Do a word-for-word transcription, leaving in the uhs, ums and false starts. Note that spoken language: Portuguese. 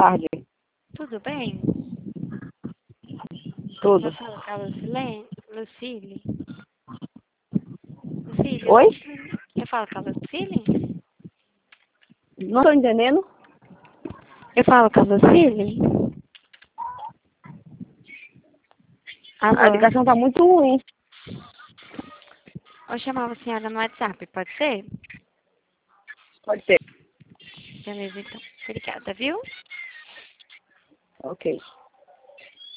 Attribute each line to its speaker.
Speaker 1: tarde.
Speaker 2: Tudo bem?
Speaker 1: Tudo.
Speaker 2: Eu falo com a Lucilene? Lucille? Lucille?
Speaker 1: Oi?
Speaker 2: Eu falo com a Lucille?
Speaker 1: Não tô entendendo.
Speaker 2: Eu falo com a Lucille?
Speaker 1: A
Speaker 2: Alô?
Speaker 1: ligação tá muito ruim.
Speaker 2: Eu chamava a senhora no WhatsApp, pode ser?
Speaker 1: Pode ser.
Speaker 2: Beleza, então. Obrigada, viu?
Speaker 1: Ok.